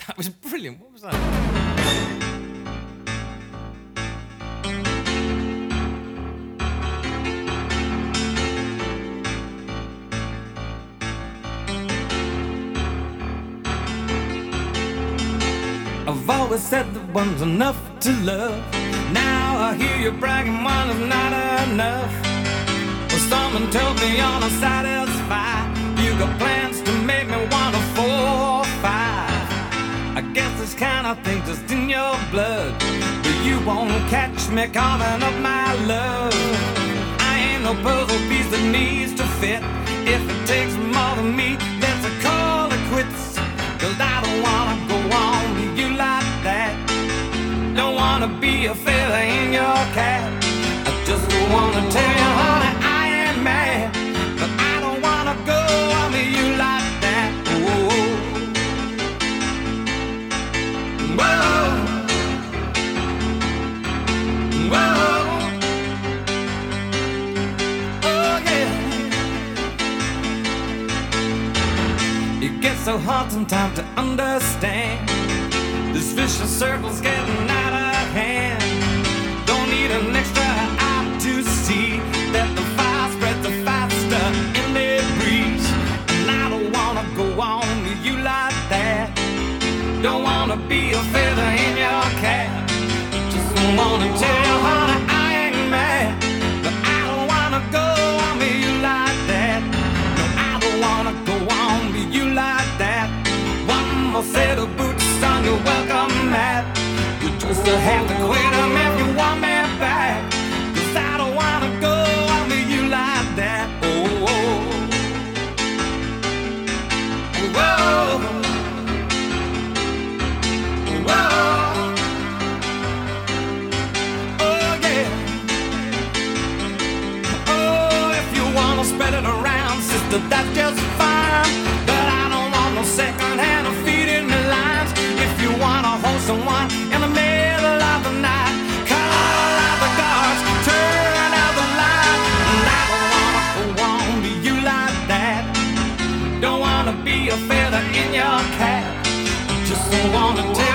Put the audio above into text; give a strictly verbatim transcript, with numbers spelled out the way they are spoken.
That was brilliant. What was that? I've always said that one's enough to love. Now I hear you bragging one is not enough. Well, someone told me you're not satisfied. You got plans to make me want a four or five. I guess this kind of thing just in your blood, but you won't catch me carving up my love. I ain't no puzzle piece that needs to fit. If it takes more than me, let's call it quits. Cause I don't wanna go on with you like that. Don't wanna be a feather in your cap. I just wanna tell you, honey, I ain't mad, but I don't wanna go on with you like that. Whoa. Whoa. Whoa. Oh yeah. It gets so hard sometimes to understand. This vicious circle's getting out of hand. Don't need an extra eye to see that the fire spreads faster in the breeze. And I don't wanna go on with you like that. Don't wanna be a feather in your cap. Just wanna tell you, honey, I ain't mad, but I don't wanna go on with you like that. No, I don't wanna go on with you like that. One more set of boots on your welcome mat. You just have to quit them if you want me back. Cause I don't wanna go on with you like that. Oh, oh. Whoa. Whoa. Oh yeah. Oh, if you wanna spread it around, sister, that's just fine. But I don't want no second hand of feeding me lines. If you wanna hold someone in the middle of the night, call out the guards, turn out the light. And I don't wanna go on to you like that. Don't wanna be a feather in your cap. Just wanna tell